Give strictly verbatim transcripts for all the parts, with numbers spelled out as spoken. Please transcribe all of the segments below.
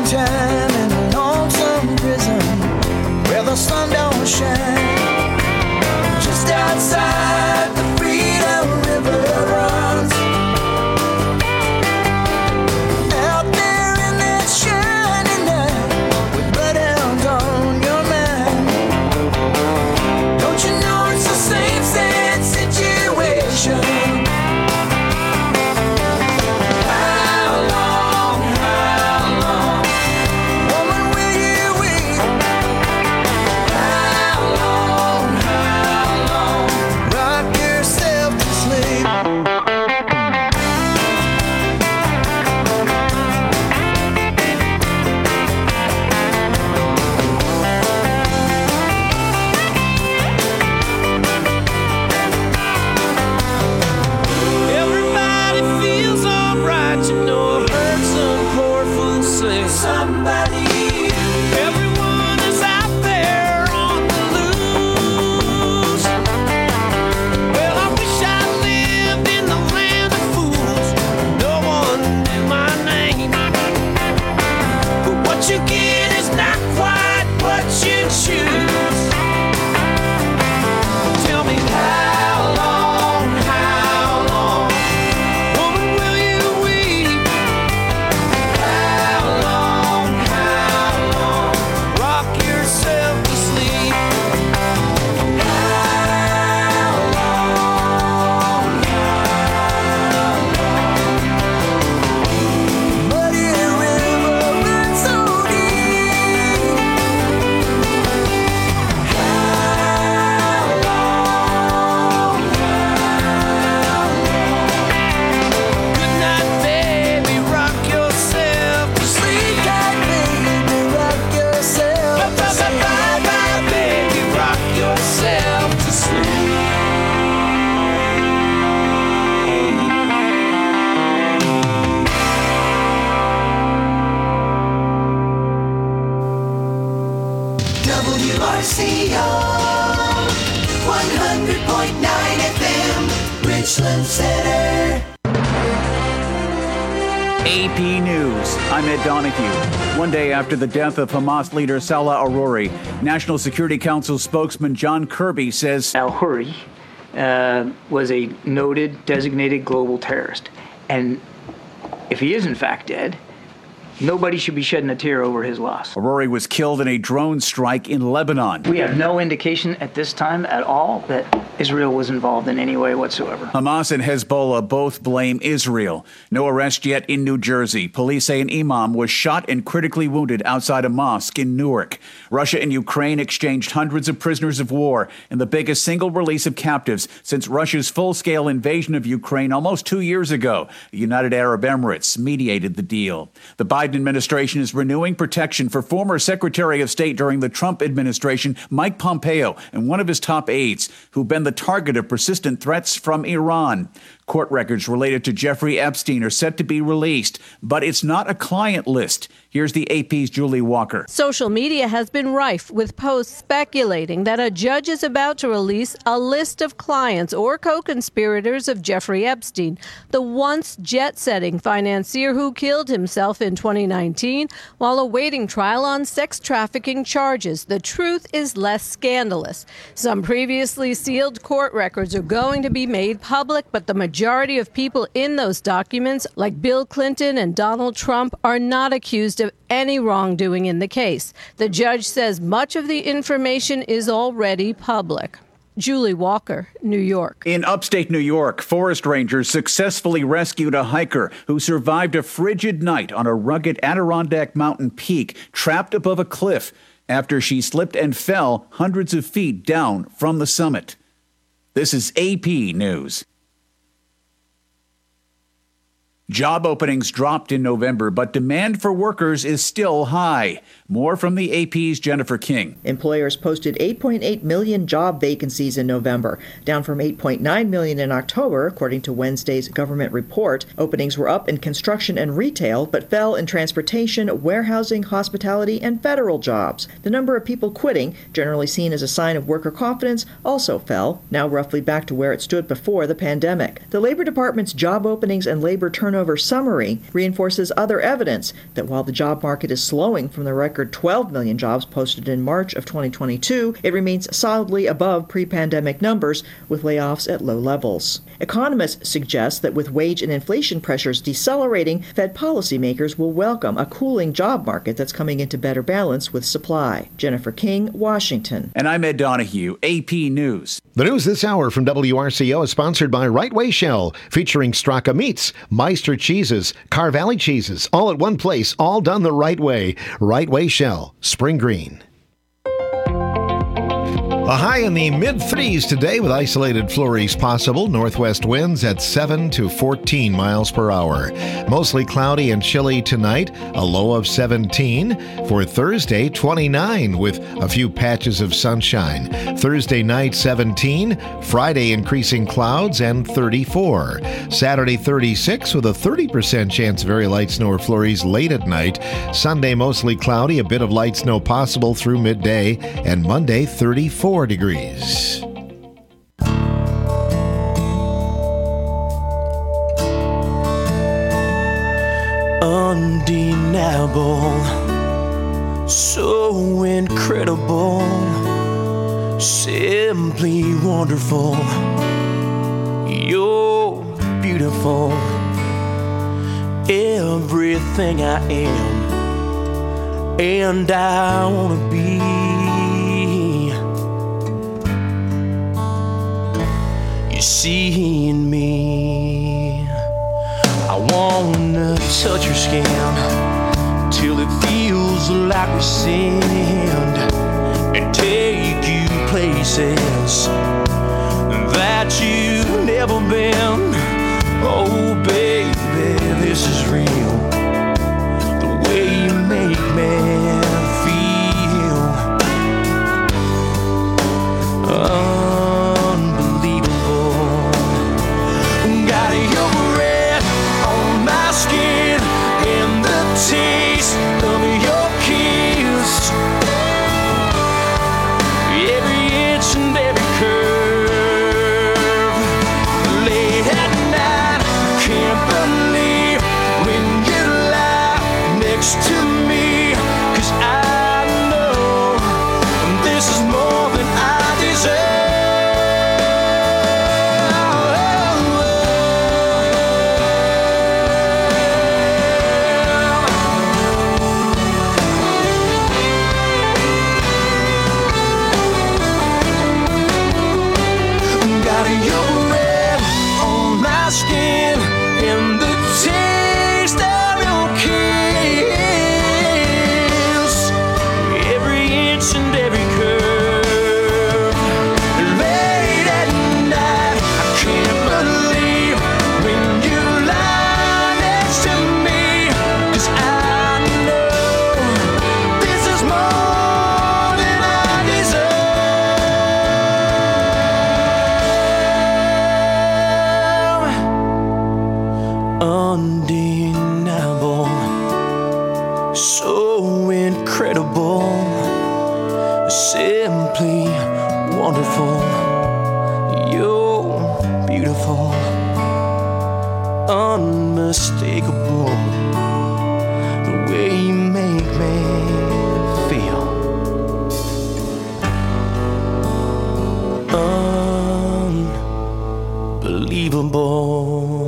time in a lonesome prison where the sun don't shine. Just outside the Freedom River runs. Out there in that shining night with bloodhounds on your mind. Don't you know it's the same sad situation? W R C O one hundred point nine F M, Richland Center. A P News. I'm Ed Donahue. One day after the death of Hamas leader Salah Aruri, National Security Council spokesman John Kirby says Al-Huri uh, was a noted designated global terrorist. And if he is in fact dead, nobody should be shedding a tear over his loss. Aruri was killed in a drone strike in Lebanon. We have no indication at this time at all that Israel was involved in any way whatsoever. Hamas and Hezbollah both blame Israel. No arrest yet in New Jersey. Police say an imam was shot and critically wounded outside a mosque in Newark. Russia and Ukraine exchanged hundreds of prisoners of war in the biggest single release of captives since Russia's full-scale invasion of Ukraine almost two years ago. The United Arab Emirates mediated the deal. The Biden administration is renewing protection for former Secretary of State during the Trump administration, Mike Pompeo, and one of his top aides, who've been the target of persistent threats from Iran. Court records related to Jeffrey Epstein are set to be released, but it's not a client list. Here's the A P's Julie Walker. Social media has been rife with posts speculating that a judge is about to release a list of clients or co-conspirators of Jeffrey Epstein, the once jet-setting financier who killed himself in twenty nineteen while awaiting trial on sex trafficking charges. The truth is less scandalous. Some previously sealed court records are going to be made public, but the majority of people in those documents, like Bill Clinton and Donald Trump, are not accused of any wrongdoing in the case. The judge says much of the information is already public. Julie Walker, New York. In upstate New York, forest rangers successfully rescued a hiker who survived a frigid night on a rugged Adirondack mountain peak, trapped above a cliff after she slipped and fell hundreds of feet down from the summit. This is A P News. Job openings dropped in November, but demand for workers is still high. More from the A P's Jennifer King. Employers posted eight point eight million job vacancies in November, down from eight point nine million in October, according to Wednesday's government report. Openings were up in construction and retail, but fell in transportation, warehousing, hospitality, and federal jobs. The number of people quitting, generally seen as a sign of worker confidence, also fell, now roughly back to where it stood before the pandemic. The Labor Department's job openings and labor turnover turnover summary reinforces other evidence that while the job market is slowing from the record twelve million jobs posted in March of twenty twenty-two, it remains solidly above pre-pandemic numbers, with layoffs at low levels. Economists suggest that with wage and inflation pressures decelerating, Fed policymakers will welcome a cooling job market that's coming into better balance with supply. Jennifer King, Washington. And I'm Ed Donahue, A P News. The news this hour from W R C O is sponsored by Right Way Shell, featuring Straka Meats, Meister Cheeses, Car Valley Cheeses, all at one place, all done the right way. Right Way Shell, Spring Green. A high in the mid-threes today with isolated flurries possible. Northwest winds at seven to fourteen miles per hour. Mostly cloudy and chilly tonight, a low of seventeen. For Thursday, twenty-nine with a few patches of sunshine. Thursday night, seventeen. Friday, increasing clouds and thirty-four. Saturday, thirty-six with a thirty percent chance of very light snow or flurries late at night. Sunday, mostly cloudy, a bit of light snow possible through midday. And Monday, thirty-four degrees. Undeniable, so incredible, simply wonderful. You're beautiful, everything I am, and I wanna be. You see in me, I wanna touch your skin till it feels like we sinned, and take you places that you've never been. Oh baby, this is real, the way you make me feel. Oh, taste of your kiss, every inch and every curve. Late at night, I can't believe when you lie next to me, 'cause I know this is more than I deserve. Undeniable, so incredible, simply wonderful. You're beautiful, unmistakable, the way you make me feel. Unbelievable.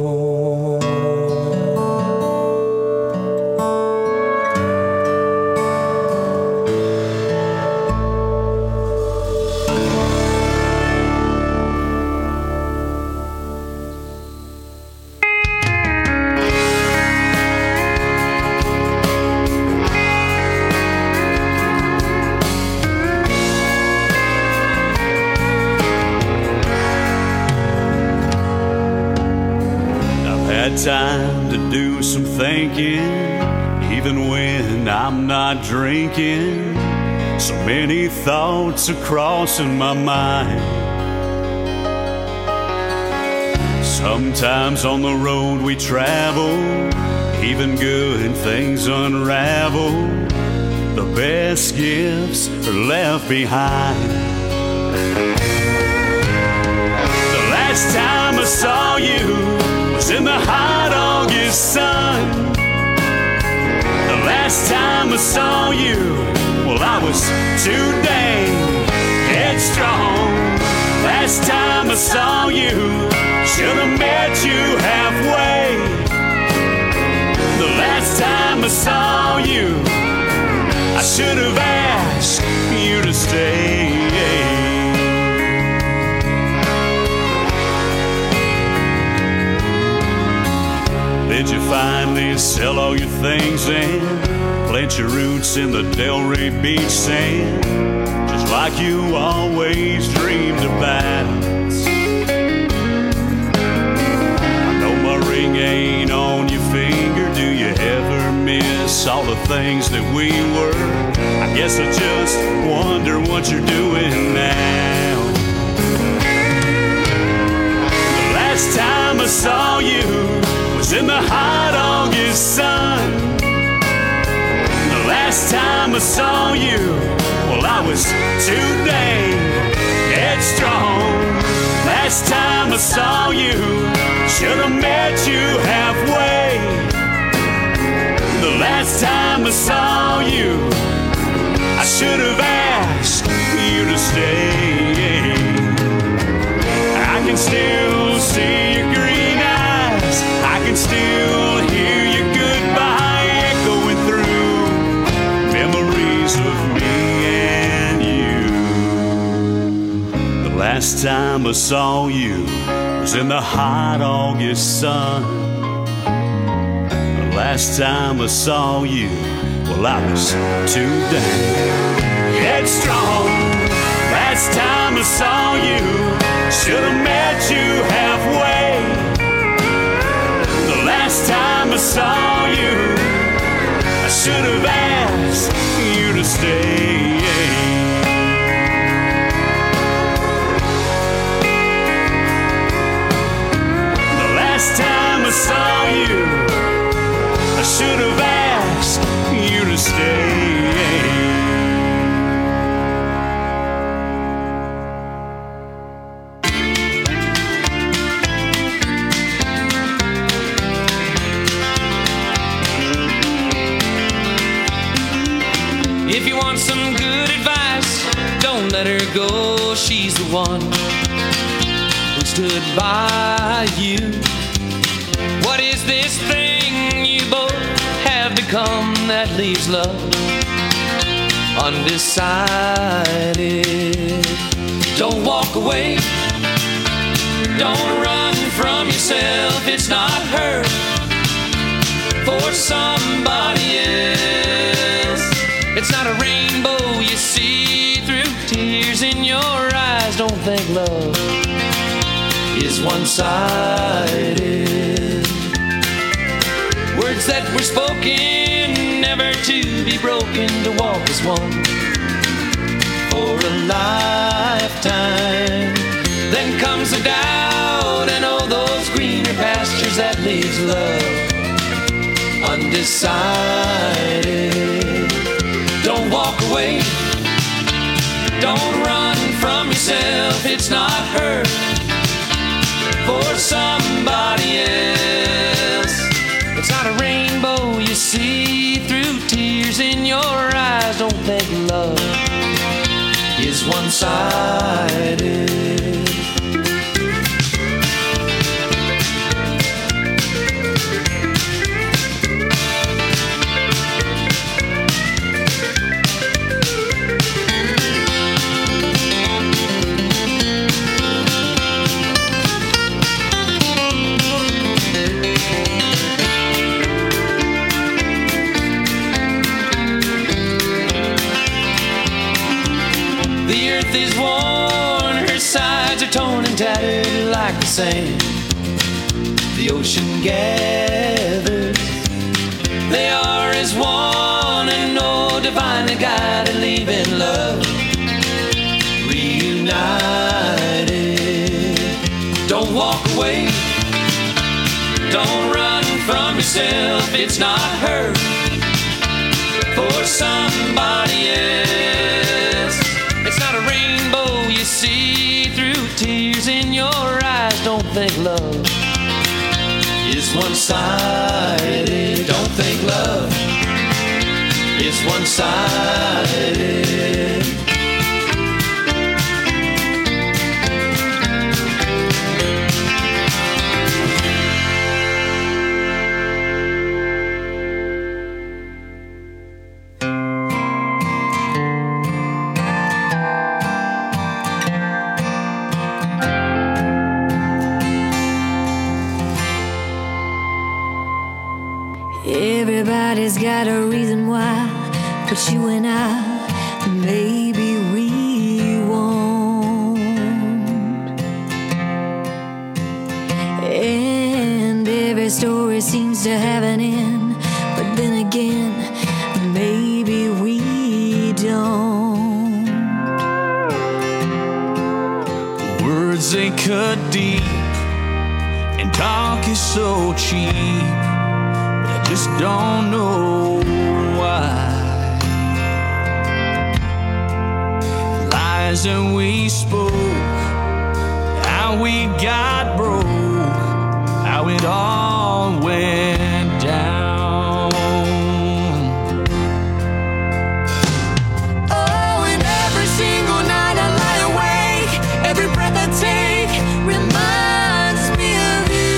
Time to do some thinking, even when I'm not drinking. So many thoughts are crossing my mind. Sometimes on the road we travel, even good things unravel. The best gifts are left behind. The last time I saw you was in the hot August August sun. The last time I saw you, well, I was too dang headstrong. Last time I saw you, should have met you halfway. The last time I saw you, I should have asked you to stay. Did you finally sell all your things and plant your roots in the Delray Beach sand, just like you always dreamed about? I know my ring ain't on your finger. Do you ever miss all the things that we were? I guess I just wonder what you're doing now. The last time I saw you was in the hot August sun. The last time I saw you, well, I was too dang headstrong. Last time I saw you, should have met you halfway. The last time I saw you, I should have asked you to stay. I can still see your green eyes, I can still hear your goodbye echoing through memories of me and you. The last time I saw you was in the hot August sun. The last time I saw you, well, I was too dang headstrong. Last time I saw you, should have met you halfway. The last time I saw you, I should have asked you to stay. The last time I saw you, I should have asked you to stay. If you want some good advice, don't let her go. She's the one who stood by you. What is this thing you both have become that leaves love undecided? Don't walk away. Don't run from yourself. It's not her for somebody else. It's not a rainbow you see through tears in your eyes. Don't think love is one-sided. Words that were spoken, never to be broken, to walk as one for a lifetime. Then comes the doubt and all those greener pastures that leaves love undecided. Don't walk away. Don't run from yourself. It's not her for somebody else. It's not a rainbow you see through tears in your eyes. Don't think love is one-sided. The earth is worn, her sides are torn and tattered like the sand. The ocean gathers, they are as one, and no divinely guided, leaving love reunited. Don't walk away. Don't run from yourself. It's not her for somebody else. It's not a rainbow you see through tears in your eyes. Don't think love is one-sided. Don't think love is one-sided. Everybody's got a reason why, but you and I, maybe we won't. And every story seems to have an end, but then again, maybe we don't. Words they cut deep, and talk is so cheap. Just don't know why. Lies that we spoke, how we got broke, how it all went down. Oh, and every single night I lie awake, every breath I take reminds me of you.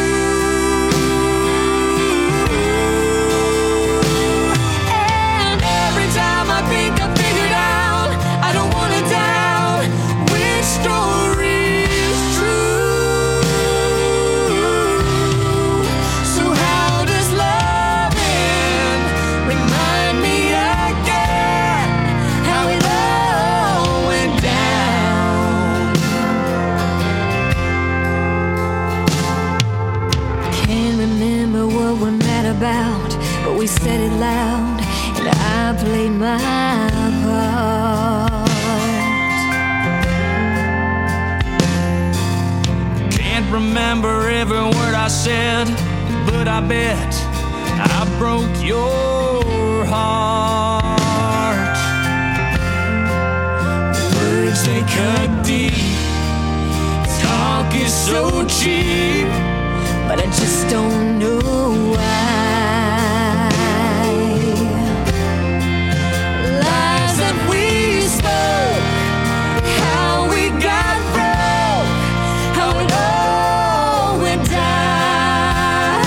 About, but we said it loud, and I played my part. Can't remember every word I said, but I bet I broke your heart. Words they cut deep, talk is so cheap, but I just don't know why. Lies that we spoke, how we got broke, how it all went down.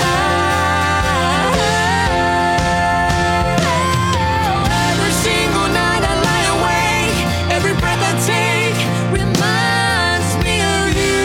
Every single night I lie awake, every breath I take reminds me of you.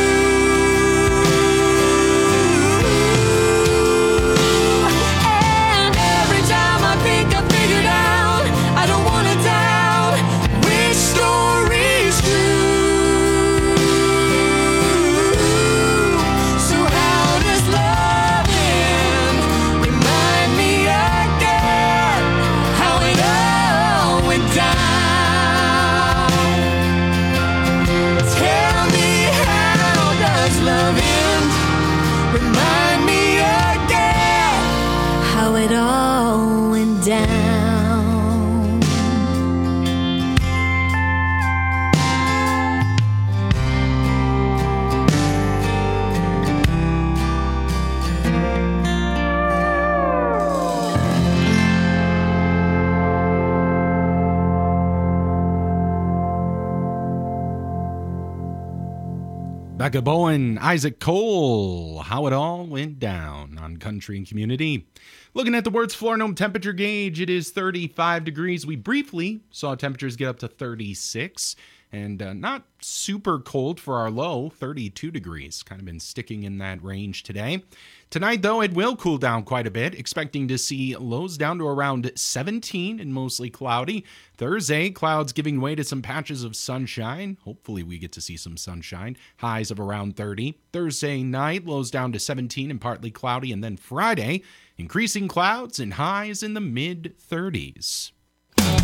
Becca Bowen, Isaac Cole, How It All Went Down on Country and Community. Looking at the Words Floor Gnome temperature gauge, it is thirty-five degrees. We briefly saw temperatures get up to thirty-six, and uh, not super cold for our low, thirty-two degrees. Kind of been sticking in that range today. Tonight, though, it will cool down quite a bit, expecting to see lows down to around seventeen and mostly cloudy. Thursday, clouds giving way to some patches of sunshine. Hopefully we get to see some sunshine. Highs of around thirty. Thursday night, lows down to seventeen and partly cloudy. And then Friday, increasing clouds and highs in the mid thirties.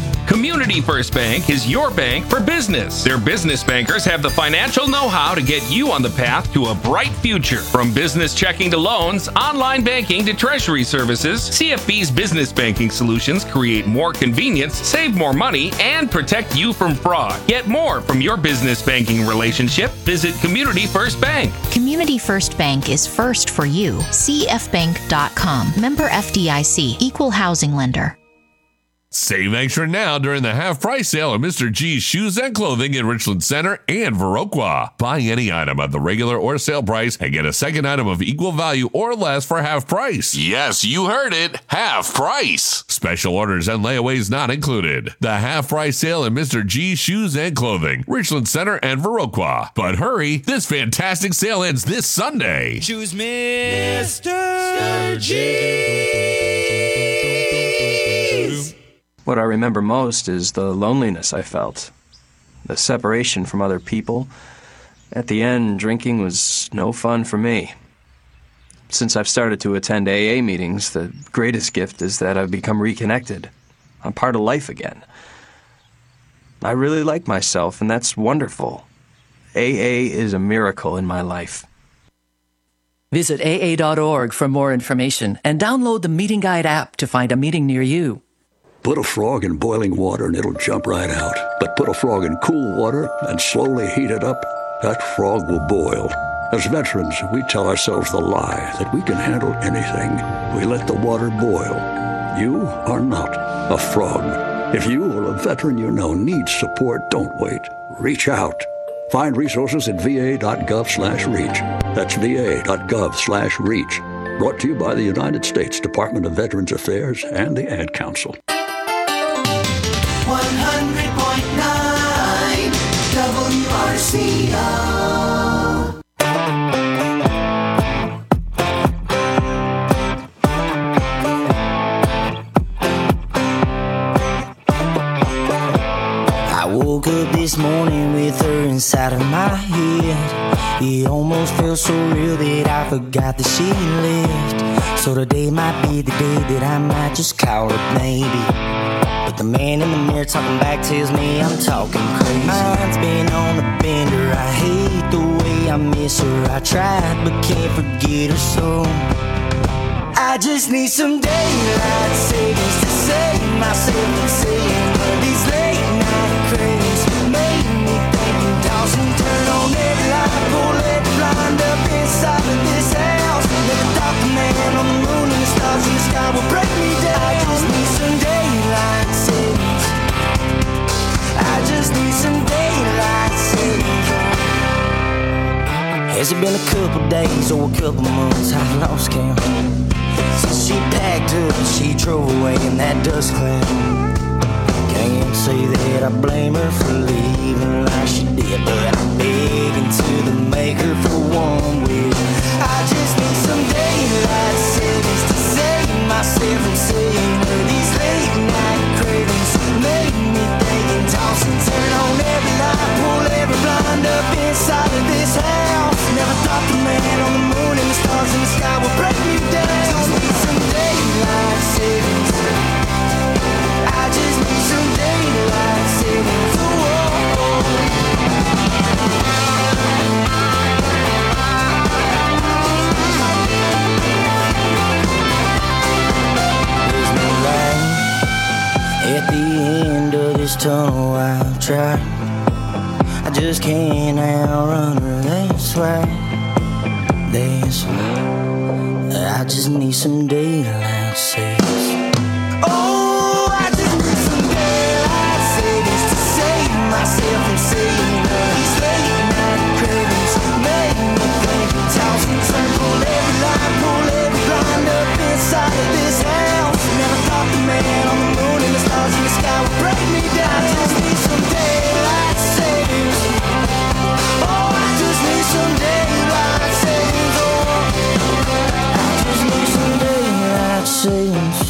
Community First Bank is your bank for business. Their business bankers have the financial know-how to get you on the path to a bright future. From business checking to loans, online banking to treasury services, C F B's business banking solutions create more convenience, save more money, and protect you from fraud. Get more from your business banking relationship. Visit Community First Bank. Community First Bank is first for you. C F bank dot com. Member F D I C. Equal housing lender. Save extra now during the half-price sale of Mister G's Shoes and Clothing in Richland Center and Viroqua. Buy any item at the regular or sale price and get a second item of equal value or less for half price. Yes, you heard it. Half price. Special orders and layaways not included. The half-price sale at Mister G's Shoes and Clothing, Richland Center and Viroqua. But hurry, this fantastic sale ends this Sunday. Choose Mister G's. What I remember most is the loneliness I felt, the separation from other people. At the end, drinking was no fun for me. Since I've started to attend A A meetings, the greatest gift is that I've become reconnected. I'm part of life again. I really like myself, and that's wonderful. A A is a miracle in my life. Visit A A dot org for more information and download the Meeting Guide app to find a meeting near you. Put a frog in boiling water and it'll jump right out. But put a frog in cool water and slowly heat it up, that frog will boil. As veterans, we tell ourselves the lie that we can handle anything. We let the water boil. You are not a frog. If you or a veteran you know needs support, don't wait. Reach out. Find resources at V A dot gov slash reach. That's V A dot gov slash reach. Brought to you by the United States Department of Veterans Affairs and the Ad Council. one hundred point nine W R C O. I woke up this morning with her inside of my head. It almost felt so real that I forgot that she lived. So today might be the day that I might just call her maybe. But the man in the mirror talking back tells me I'm talking crazy. Mine's been on a bender. I hate the way I miss her. I tried but can't forget her so. I just need some daylight savings to save myself from seeing her. These late night cravings made me think and toss and turn on every light, pull every blind up inside of this house. Never thought the man on the moon and the stars in the sky would break me down. I just need some daylight savings. I just need some daylight savings. Has it been a couple days or a couple months? I've lost count. Since she packed up and she drove away in that dust cloud. Can't say that I blame her for leaving like she did, but I'm begging to the maker for one wish. I just need some daylight savings to save myself from seeing her. These late night cravings make me think and toss and turn on every light, pull every blind up inside of this house. Never thought the man on the moon and the stars in the sky would break me down. Just need some daylight savings. I just need some daylight savings. There's no light at the end of this tunnel. I've tried. I just can't outrun her. That's why. That's why. I just need some daylight savings. Oh, I just need some daylight savings to save myself from seeing her. These late night cravings make me think and toss and turn, pull every line, pull every blind up inside of this house. Never thought the man on the moon and the stars in the sky would break me down. I just need some daylight savings. Oh, I just need some daylight savings. Oh, I just need some daylight savings.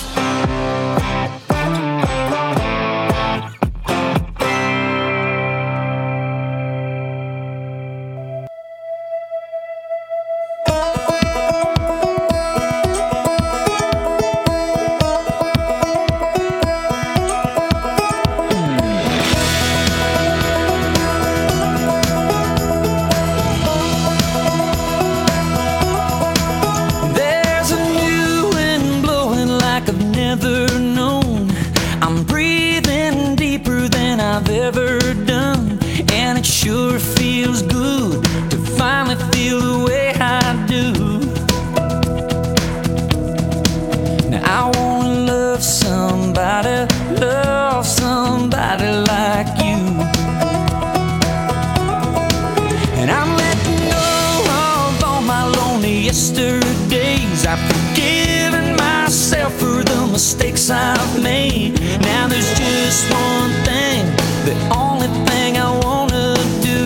mistakes I've made. Now there's just one thing, the only thing I wanna do.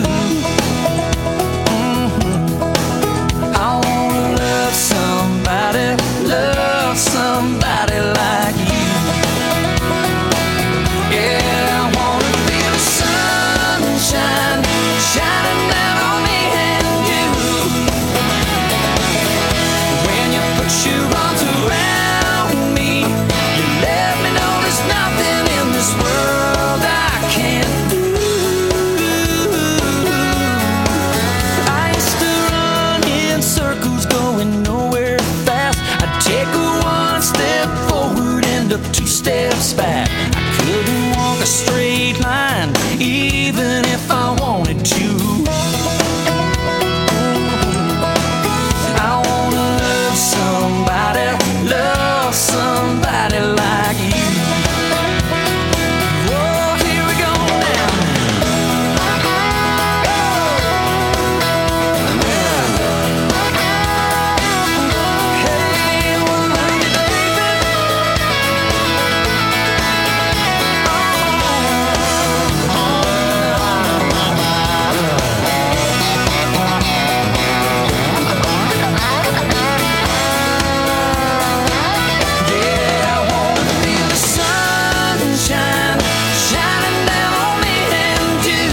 Mm-hmm. I wanna love somebody, love somebody like you. Yeah, I wanna feel the sunshine shining down on me and you. When you put your arms around me, you let me know there's nothing in this world I can't do. I used to run in circles going nowhere fast. I'd take one step forward, end up two steps back. I couldn't walk a straight line even if I wanted to. I wanna love somebody, love somebody like you. Oh, here we go now. Hey, well, I love you, baby. Yeah, I wanna feel the sunshine shining down on me and you.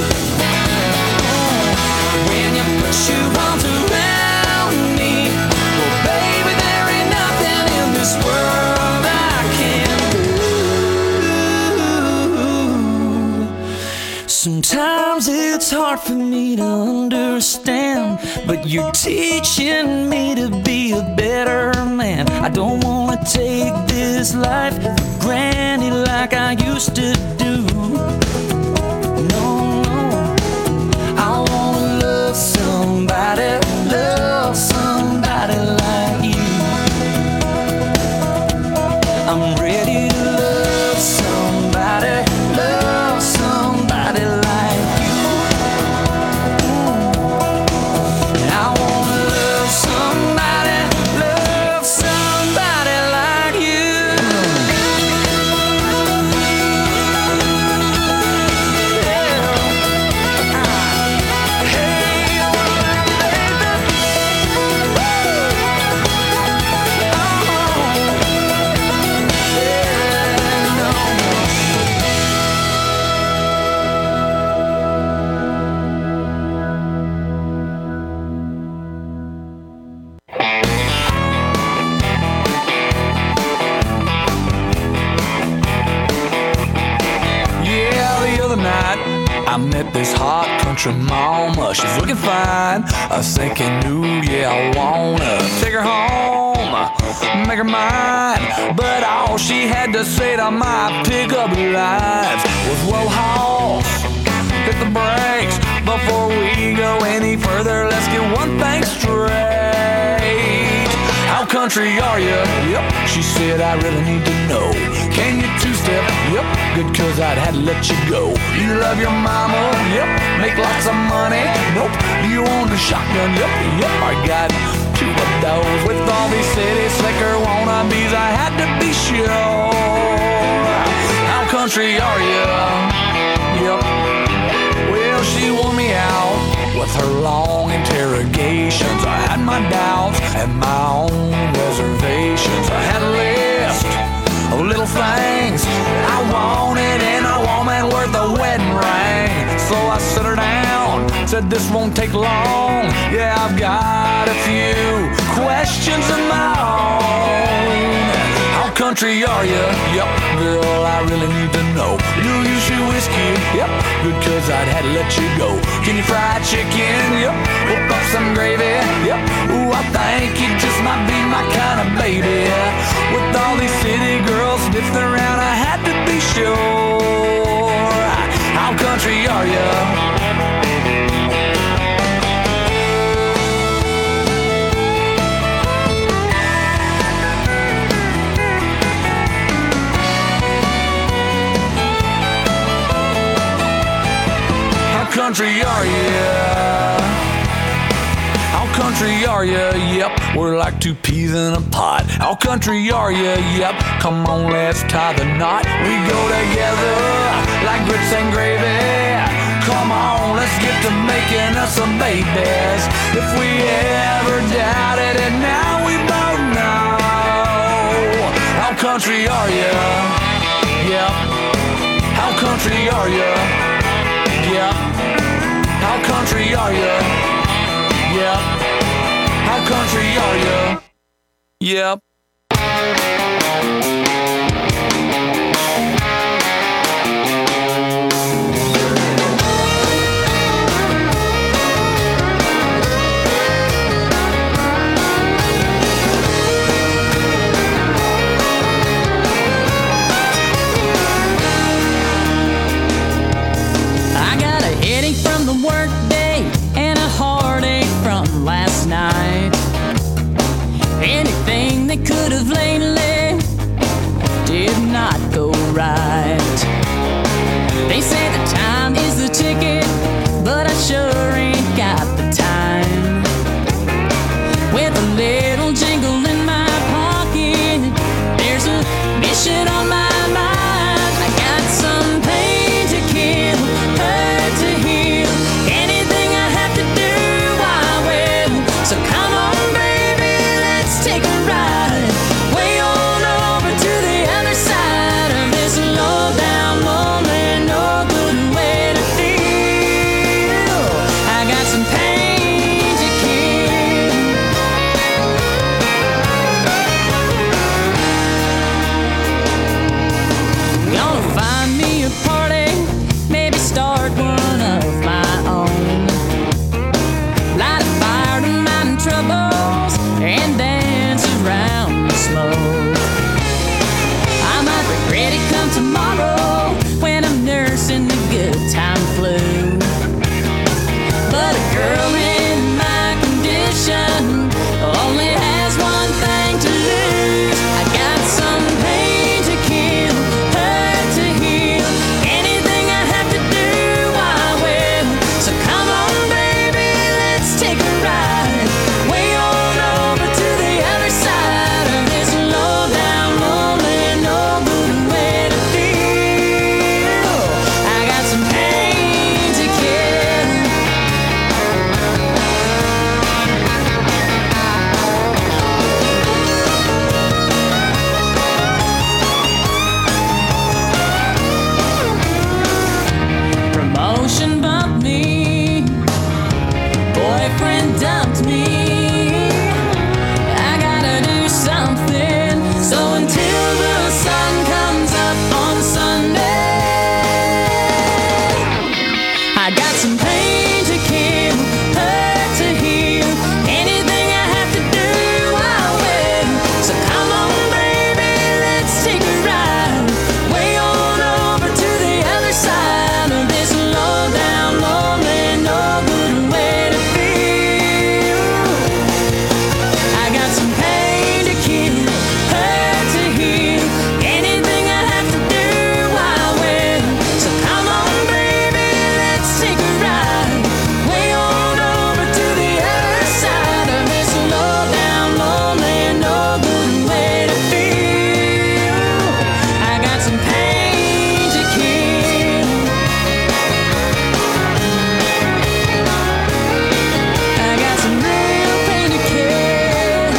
When you put your arms around me, well, baby, there ain't nothing in this world I can't do. Sometimes it's hard for me to understand, but you're teaching me to be a better man. I don't wanna take this life for granted like I used to do. No, no. I wanna love somebody, love somebody like you. I'm ready to love somebody, love somebody like you. And I wanna love somebody, love somebody like you. Yeah, the other night I met this hot country mama. She's looking fine. I was thinking, ooh, yeah, I wanna take her home, make her mine. But all she had to say to my pickup lines was, whoa, hoss, hit the brakes. Before we go any further, let's get one thing straight. How country are you? Yep. She said, I really need to know. Can you two-step? Yep. Good, cause I'd had to let you go. You love your mama? Yep. Make lots of money? Nope. You own the shotgun? Yep. Yep. I got two of those. With all these city slicker wannabes, I had to be sure. How country are you? Yep. Well, she wore me out with her long interrogations. I had my doubts and my own reservations. I had a list of little things I wanted in a woman worth a wedding ring. So I set her down, said this won't take long. Yeah, I've got a few questions of my own. How country are you? Yep, girl, I really need to know. Do you shoot whiskey? Yep, good, cause I'd had to let you go. Can you fry chicken? Yep, whip up some gravy? Yep, ooh, I think you just might be my kind of baby. With all these city girls sniffing around, I had to be sure. How country are you? country are you? How country are ya? Yep, we're like two peas in a pod. How country are ya? Yep, come on, let's tie the knot. We go together like grits and gravy. Come on, let's get to making us some babies. If we ever doubted it, now we both know. How country are ya? Yep. How country are ya? Yep. How country are ya? Yep. How country are ya? Yep. I got a headache from the work day and a heartache from last night. Anything that could have lately did not go right. They say the time is the ticket, but I sure ain't got the time. With a little jingle in my pocket, there's a mission on my mind. I got some pain to kill, hurt to heal. Anything I have to do, I will. So come on, baby, let's take a ride. Way on over to the other side of this low down, lonely, no good way to feel. I got some pain to kill. Gonna find me a party, maybe start one of my own. Light a fire to my troubles and dance around the smoke. I might regret it come tomorrow when I'm nursing the good time flu. But a girl in my condition only has one thing to lose. I got some pain to kill, hurt to heal. Anything I have to do, I will. So come on, baby, let's take a ride. Way on over to the other side of this low down, lonely, no good way to feel. I got some pain to kill. Promotion bumped me, boyfriend dumped me. I gotta do something, so until the sun comes up on Sunday, I got some pain to kill, hurt to heal. Anything I have to do, I will. So come on, baby, let's take a ride. Way on over to the other side of this low down, lonely, no good way to feel. I got some pain to kill, hurt to heal. Anything I have to do, I will. So come on, baby, let's take a ride. Way on over to the other side of this low down, lonely, no good way to feel. I got some pain to kill. I got some real pain to kill.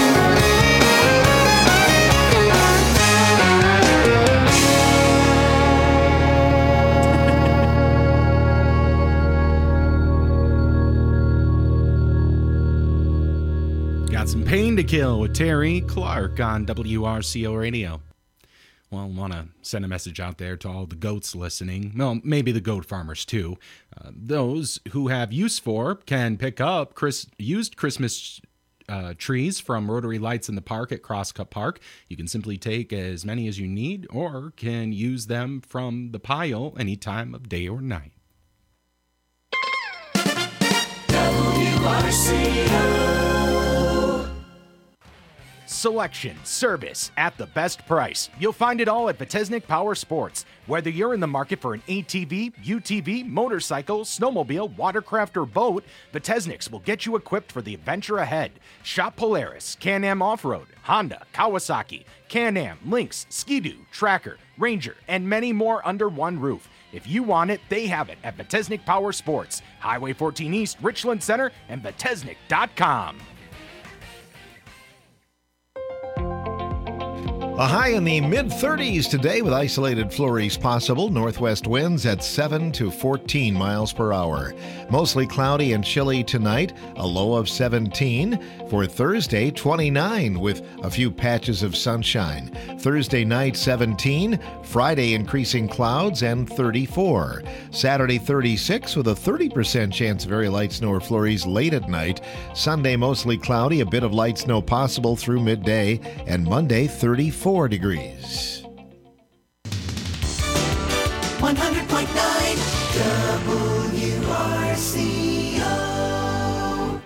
Got some pain to kill with Terry Clark on W R C O Radio. Well, want to send a message out there to all the goats listening. Well, maybe the goat farmers too. Uh, those who have use for can pick up Chris, used Christmas uh, trees from Rotary Lights in the Park at Crosscut Park. You can simply take as many as you need or can use them from the pile any time of day or night. W R C O selection, service at the best price. You'll find it all at Vitesnik Power Sports. Whether you're in the market for an A T V, U T V, motorcycle, snowmobile, watercraft, or boat, Vitesniks will get you equipped for the adventure ahead. Shop Polaris, Can-Am Off-Road, Honda, Kawasaki, Can-Am, Lynx, Ski-Doo, Tracker, Ranger, and many more under one roof. If you want it, they have it at Vitesnik Power Sports, Highway fourteen East, Richland Center, and Vitesnik dot com. A high in the mid thirties today with isolated flurries possible. Northwest winds at seven to fourteen miles per hour. Mostly cloudy and chilly tonight, a low of seventeen. For Thursday, twenty-nine with a few patches of sunshine. Thursday night, seventeen. Friday, increasing clouds and thirty-four. Saturday, thirty-six with a thirty percent chance of very light snow or flurries late at night. Sunday, mostly cloudy, a bit of light snow possible through midday. And Monday, thirty-four degrees. one hundred point nine W R C O.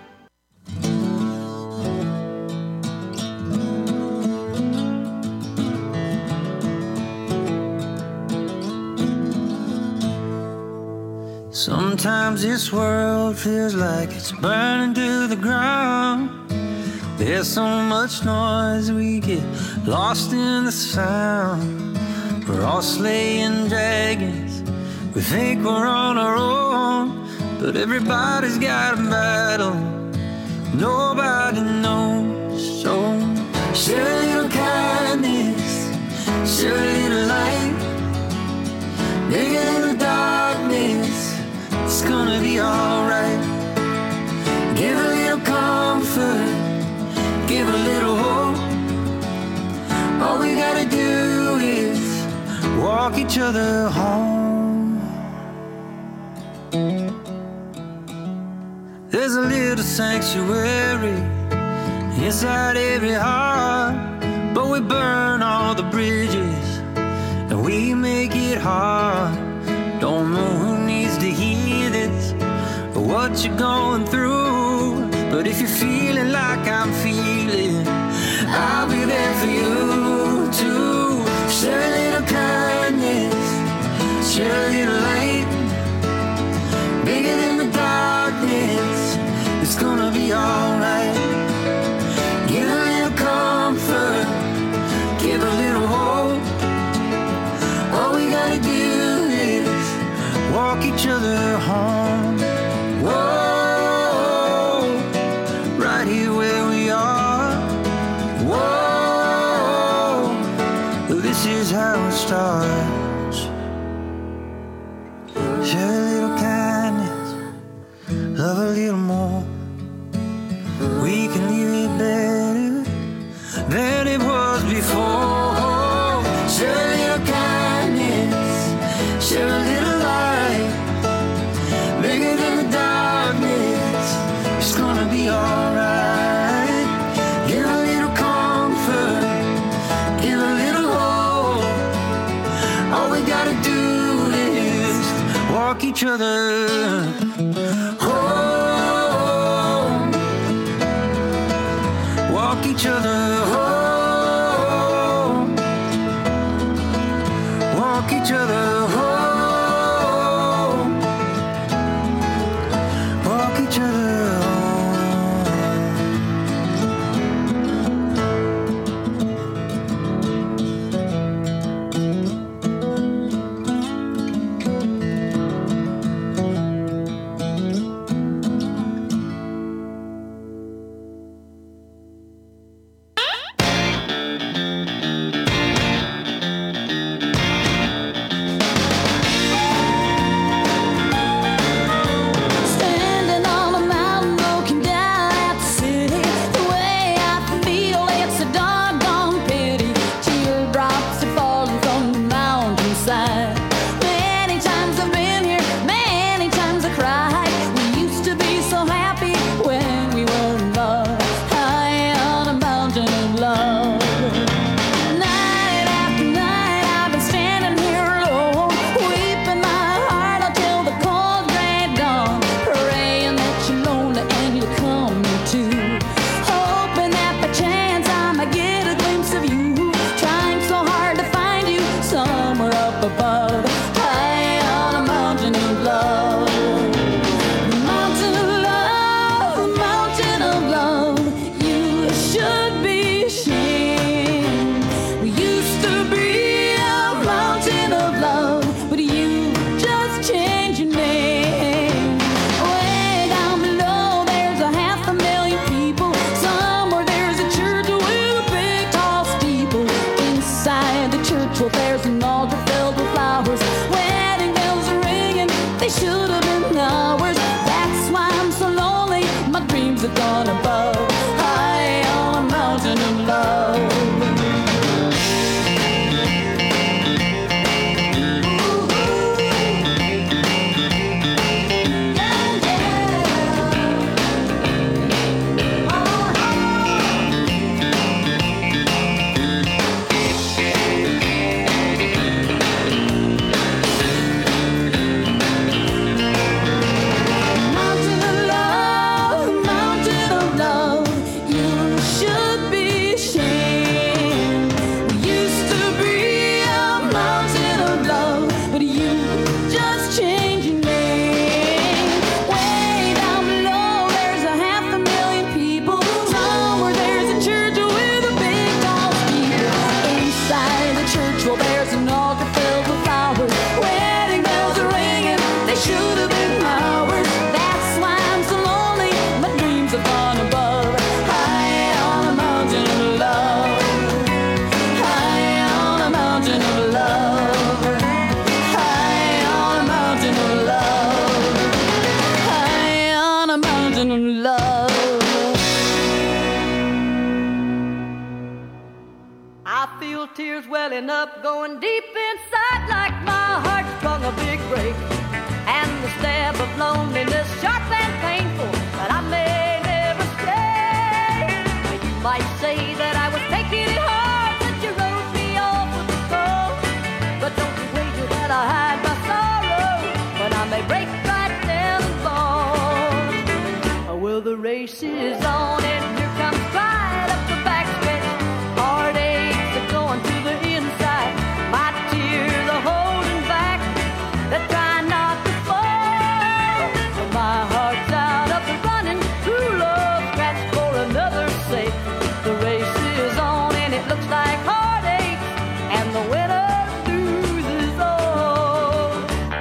Sometimes this world feels like it's burning to the ground. There's so much noise we get lost in the sound. We're all slaying dragons, we think we're on our own, but everybody's got a battle nobody knows. So share a little kindness, share a little light, bigger than the darkness, it's gonna be alright. Give a little comfort, give a little hope. All we gotta do is walk each other home. There's a little sanctuary inside every heart, but we burn all the bridges and we make it hard. Don't know who needs to hear this or what you're going through, but if you're feeling like I'm feeling, I'll be there for you too. Share a little kindness, share a little light, bigger than the darkness, it's gonna be alright. Give a little comfort, give a little hope. All we gotta do is walk each other home. Whoa, right here where we are. Whoa, this is how it starts. Share a little kindness, love a little more. We can leave it better than it was before. Share a little kindness, share a little light, bigger than the darkness, it's gonna be alright. Give a little comfort, give a little hope. All we gotta do is walk each other home. Walk each other home. Walk each other home. Walk each other welling up, going deep inside like my heart sprung a big break. And the stab of loneliness, sharp and painful, but I may never stay. You might say that I was taking it hard, that you wrote me off with the cold. But don't you wager that I hide my sorrow, when I may break right down and fall. Well, the race is on and here comes pride up the backstretch. Heartaches are going to the inside. My tears are holding back. They're trying not to fall. So my heart's out up and running. True love scratch for another's sake. The race is on and it looks like heartache, and the winner loses all.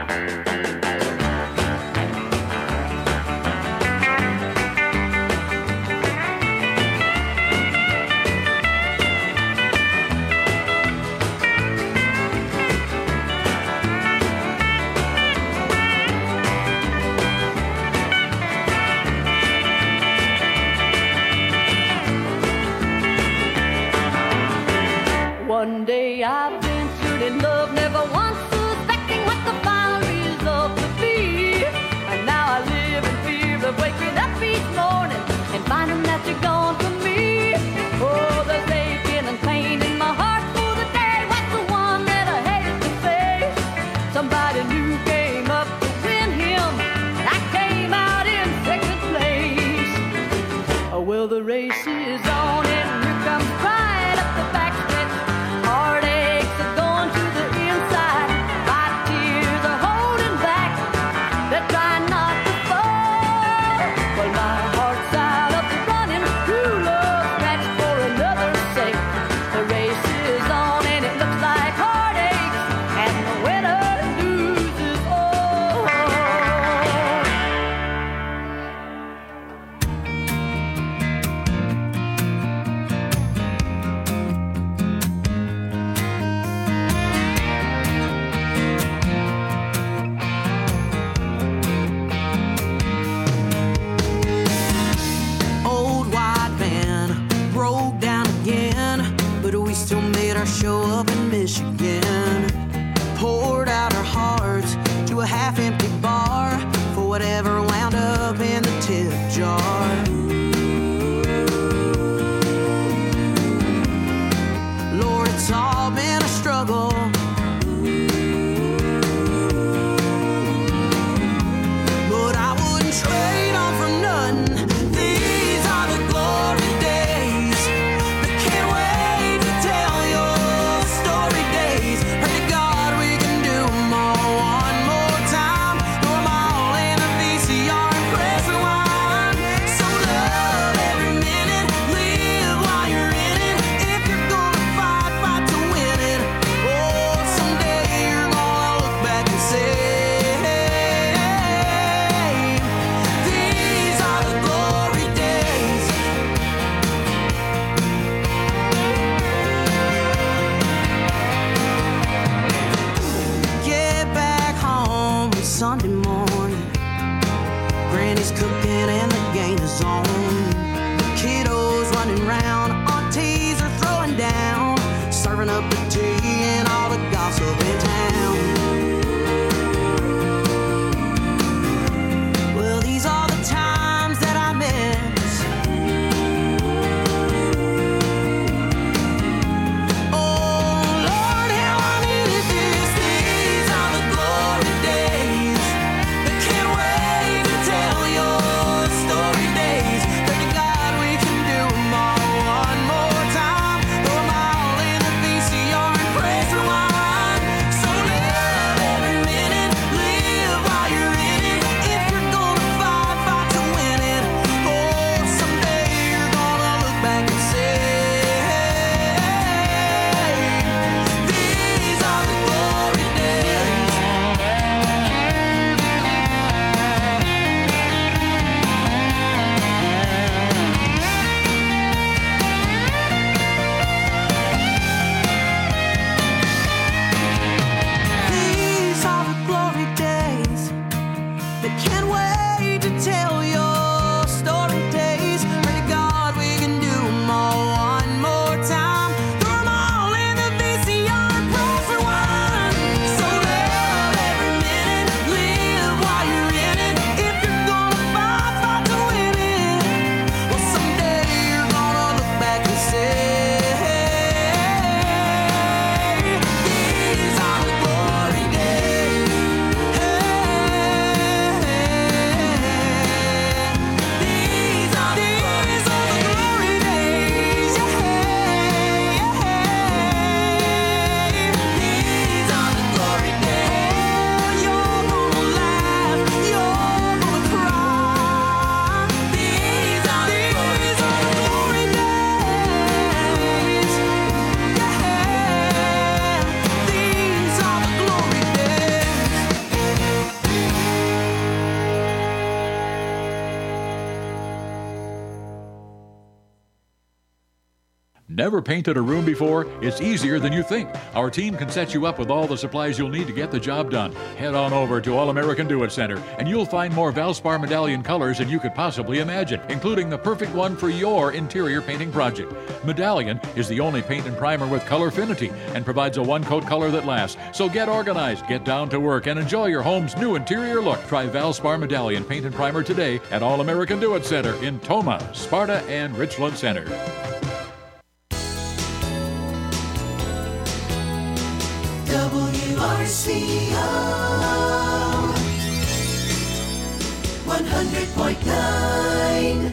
One day I ventured in love, never once suspecting what the final result would be. And now I live in fear of waking up each morning and finding that you're gone from me. Oh, there's aching and pain in my heart for the day. What's the one that I hated to face? Somebody new came up to win him, and I came out in second place. Oh, well, the race is on and here comes pride up the backstretch. Heartaches are going to the inside. My tears are holding back. They're trying not to fall. Well, my heart's out up and running. True love scratch for another's sake. The race is on and it looks like heartaches, and the winner loses all. Old white van broke down again, but we still made our show up in Michigan. Poured out our hearts to a half-empty bar for whatever wound up in the tip jar. Lord, it's all been a struggle. But I wouldn't trade on for nothing. These are the glory days. I can't wait to tell your story days. Pray to God we can do them all one more time. Throw them all in the V C R and press rewind. So love every minute, live while you're in it. If you're gonna fight, fight to win it. Oh, someday you're gonna look back and say, these are the glory days. Get back home on Sunday morning. Granny's cooking and the game is on. Kiddos running round, aunties are throwing down, serving up the tea and all the gossip in town. Well, these are the times that I miss. Oh, Lord, how I needed this. These are the glory days. Never painted a room before? It's easier than you think. Our team can set you up with all the supplies you'll need to get the job done. Head on over to All American Do It Center, and you'll find more Valspar Medallion colors than you could possibly imagine, including the perfect one for your interior painting project. Medallion is the only paint and primer with Colorfinity and provides a one-coat color that lasts. So get organized, get down to work, and enjoy your home's new interior look. Try Valspar Medallion paint and primer today at All American Do It Center in Toma, Sparta, and Richland Center. W R C O one hundred point nine.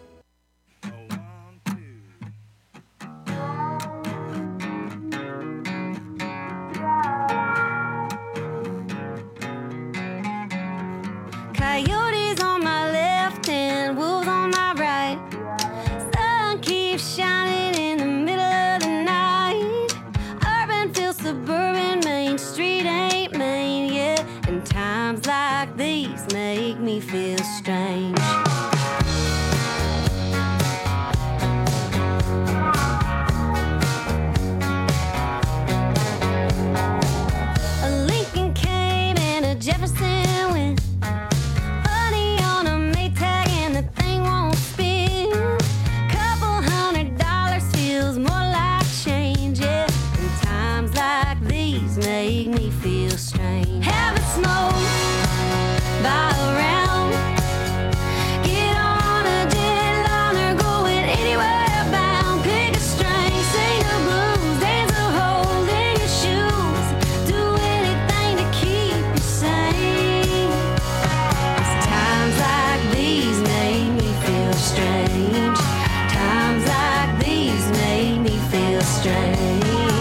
Coyotes on my left and wolves on my right. Sun keeps shining in the middle of the night. Urban feels suburban, Main Street ain't Main yet. And times like these make me feel strange. A Lincoln came and a Jefferson went. Money on a Maytag and the thing won't spin. Couple hundred dollars feels more like change, yeah. And times like these make me feel strange. Have it snow by around. Get on a deadliner going anywhere bound. Pick a string, sing the blues, dance a hole in your shoes. Do anything to keep you sane. Times like these make me feel strange. Times like these make me feel strange.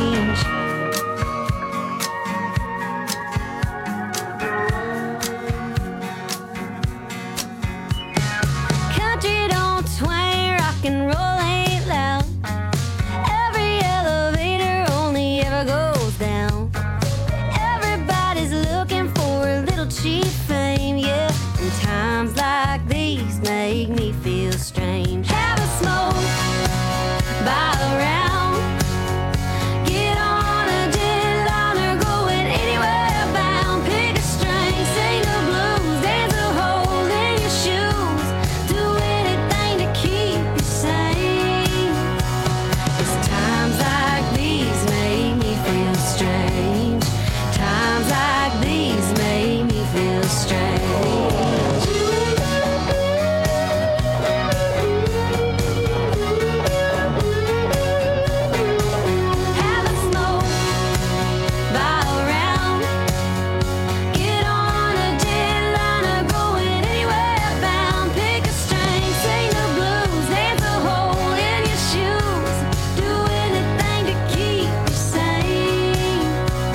Country don't swing, rock and roll ain't loud. Every elevator only ever goes down. Everybody's looking for a little cheap fame, yeah. And times like these make me feel strange. Have a smoke by around. Get on a deadliner going anywhere bound. Pick a string, sing the blues, dance a hole in your shoes. Do anything to keep you sane. 'Cause times like these make me feel strange. Times like these make me feel strange. Have a smoke by around. Get on a deadliner going anywhere bound. Pick a string, sing the blues, dance a hole in your shoes. Do anything to keep you sane.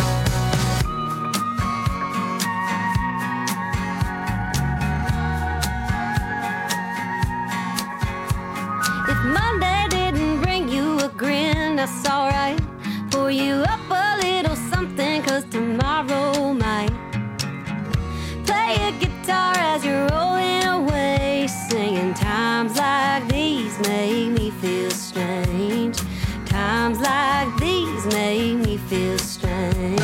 If Monday didn't bring you a grin, that's alright. Pour you up a little something, 'cause tomorrow might. Play a guitar as you're rolling away, singing. Times like these make me feel strange. Times like these make me feel strange.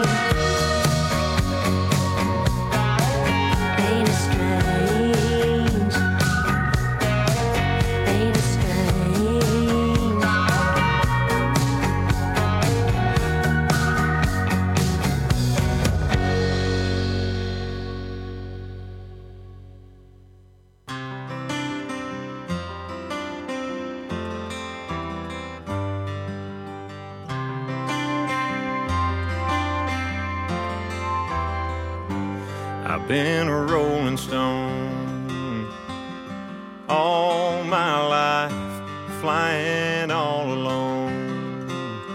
Ain't it strange? Ain't it strange? I've been a rolling stone all my life, flying all alone,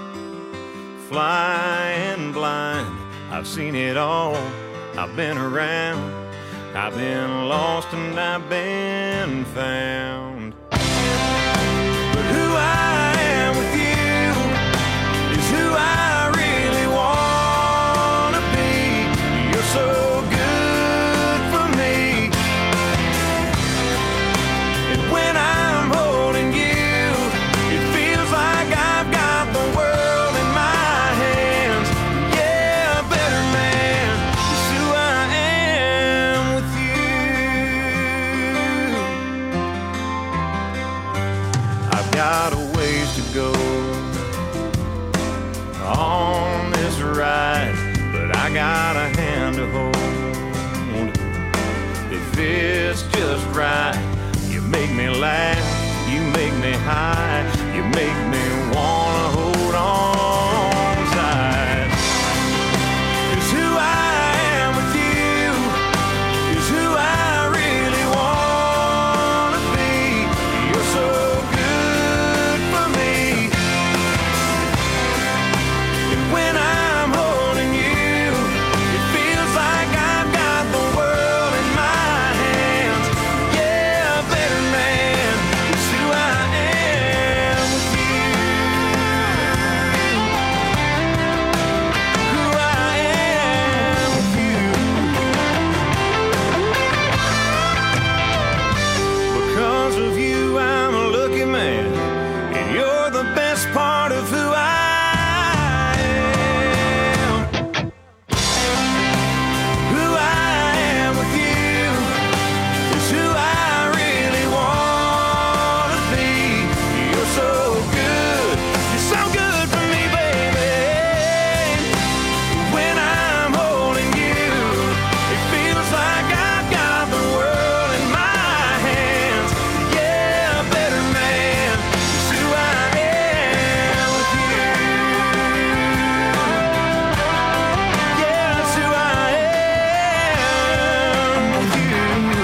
flying blind. I've seen it all, I've been around, I've been lost and I've been found. But who I am with you is who I really want to be. You're so good for me, and when I'm holding you, it feels like I high. You make me wanna hold on tight. 'Cause who I am with you is who I really wanna be. You're so good for me. And when I'm holding you, it feels like I've got the world in my hands. Yeah, better man is who I am with you. Who I am with you. Because of you, I'm a lucky man, and you're the best part of who I am. Who I am with you is who I really wanna be. You're so good, you're so good for me, baby. When I'm holding you, it feels like I've got the world in my hands. Yeah, better man is who I am with you. Yeah, it's who I am with you.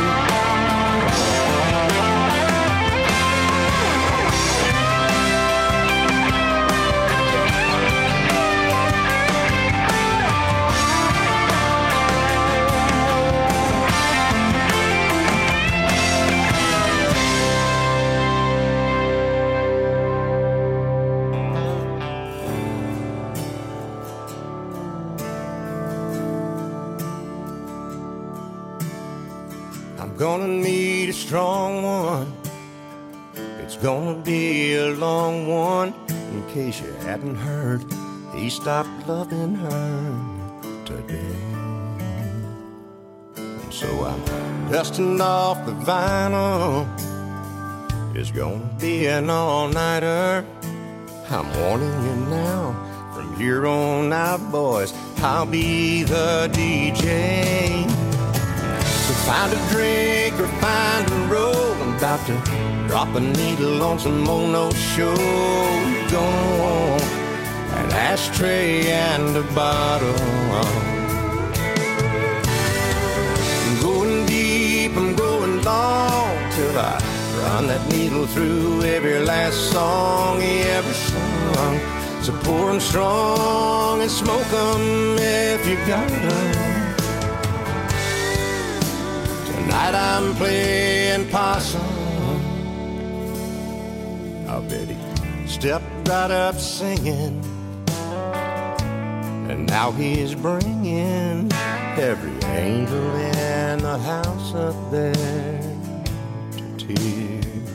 I'm gonna need a strong one. It's gonna be a long one. In case you hadn't heard, he stopped loving her today. And so I'm dusting off the vinyl. It's gonna be an all-nighter. I'm warning you now. From here on out, boys, I'll be the D J. So find a drink or find a roll. I'm about to drop a needle on some mono show. You're gonna want an ashtray and a bottle. I'm going deep, I'm going long, till I run that needle through every last song he ever sung. So pour 'em strong and smoke 'em if you got 'em. Tonight I'm playing possum. I bet he stepped right up singing, and now he's bringing every angel in the house up there to tears.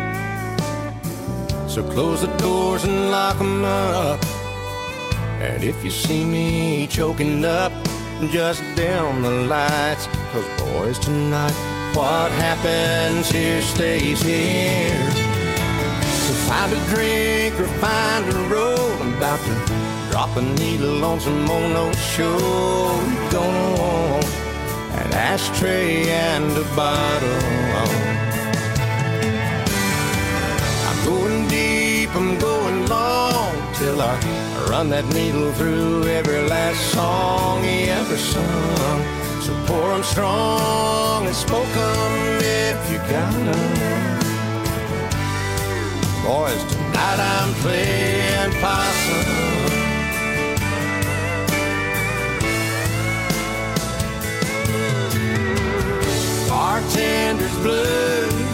So close the doors and lock 'em up, and if you see me choking up, just dim the lights. 'Cause boys, tonight, what happens here stays here. So find a drink or find a roll. I'm about to drop a needle on some mono show. You're gonna want an ashtray and a bottle. I'm going deep, I'm going long, till I run that needle through every last song he ever sung. So pour 'em strong and smoke 'em if you got 'em. Boys, tonight I'm playing possum. Bartender's blues.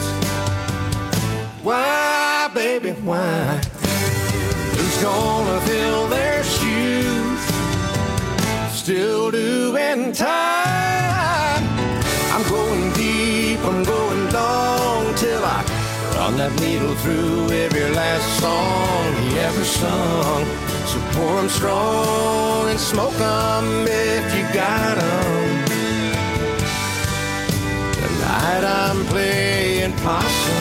Why, baby, why? Who's gonna fill their shoes? Still doing time. I'm going deep, I'm going long, till I run that needle through every last song he ever sung. So pour 'em strong and smoke 'em if you got 'em. Tonight I'm playing possum.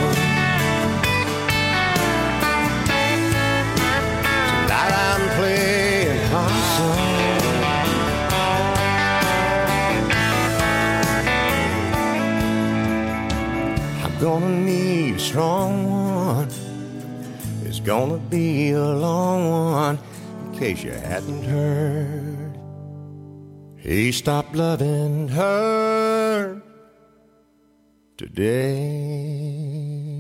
Tonight I'm playing possum. I'm You're gonna need a strong one. It's gonna be a long one, in case you hadn't heard. He stopped loving her today.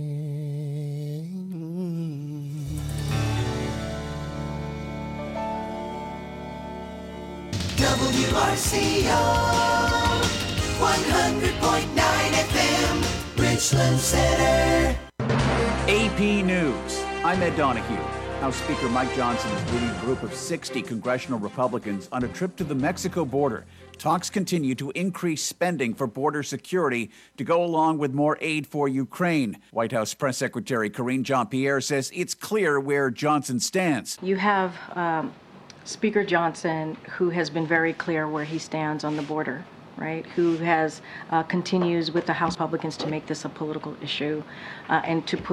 W R C O one hundred point nine F M, Richland Center. A P News. I'm Ed Donahue. House Speaker Mike Johnson is leading a group of sixty congressional Republicans on a trip to the Mexico border. Talks continue to increase spending for border security to go along with more aid for Ukraine. White House Press Secretary Karine Jean-Pierre says it's clear where Johnson stands. You have um, Speaker Johnson, who has been very clear where he stands on the border, right? Who has uh, continues with the House Republicans to make this a political issue uh, and to put